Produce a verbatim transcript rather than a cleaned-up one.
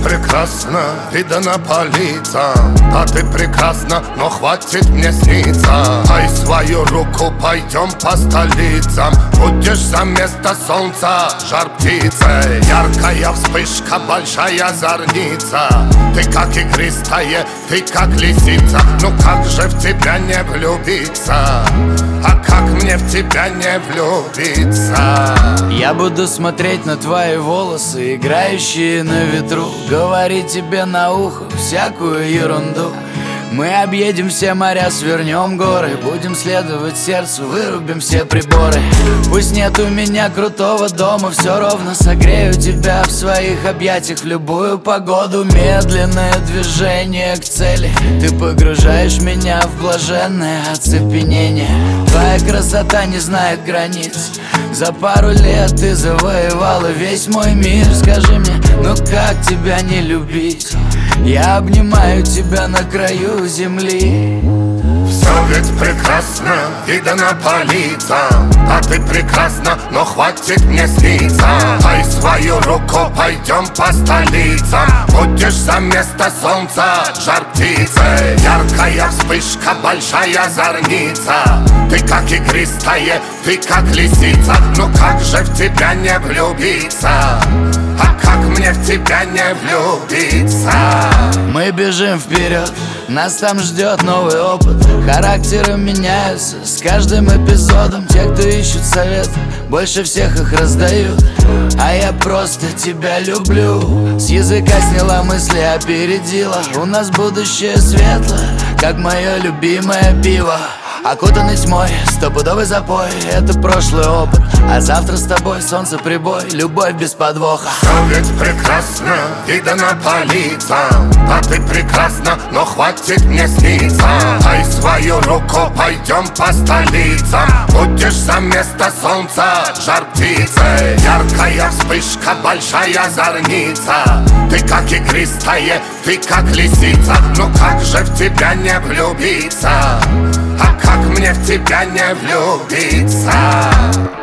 прекрасна, видно по лицам. А ты прекрасна, но хватит мне сниться. Дай свою руку, пойдем по столицам. Будешь за место солнца жар птицей. Яркая вспышка, большая зорница. Ты как игристая, ты как лисица. Ну как же в тебя не влюбиться? А как мне в тебя не влюбиться? Я буду смотреть на твои волосы, играющие на ветру, говорить тебе на ухо всякую ерунду. Мы объедем все моря, свернем горы, будем следовать сердцу, вырубим все приборы. Пусть нет у меня крутого дома, все ровно согрею тебя в своих объятиях в любую погоду. Медленное движение к цели, ты погружаешь меня в блаженное оцепенение. Твоя красота не знает границ. За пару лет ты завоевала весь мой мир. Скажи мне, ну как тебя не любить? Я обнимаю тебя на краю земли. Все ведь прекрасно, видно по лицам. А ты прекрасна, но хватит мне сниться. Дай свою руку, пойдем по столицам. Будешь за место солнца жар птицей. Яркая вспышка, большая зорница. Ты как игристая, ты как лисица. Ну как же в тебя не влюбиться? А как мне в тебя не влюбиться? Мы бежим вперед, нас там ждет новый опыт. Характеры меняются с каждым эпизодом. Те, кто ищут совет, больше всех их раздают. А я просто тебя люблю. С языка сняла мысли, опередила. У нас будущее светлое, как мое любимое пиво. Окутанный тьмой, стопудовый запой. Это прошлый опыт, а завтра с тобой солнце прибой. Любовь без подвоха. Все ведь прекрасно, видно по лицам. А ты прекрасна, но хватит мне сниться. Дай свою руку, пойдем по столицам. Будешь за место солнца жар птицей. Яркая вспышка, большая зорница. Ты как игристая, ты как лисица. Ну как же в тебя не влюбиться? А как мне в тебя не влюбиться?